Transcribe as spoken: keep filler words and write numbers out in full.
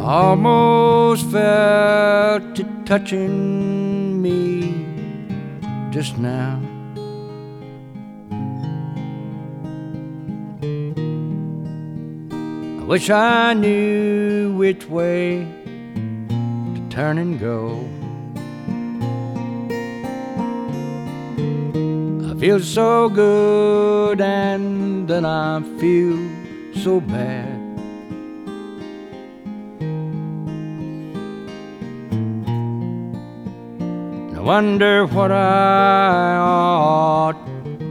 almost felt it touching me just now. I wish I knew which way to turn and go. I feel so good and then I feel so bad. I wonder what I ought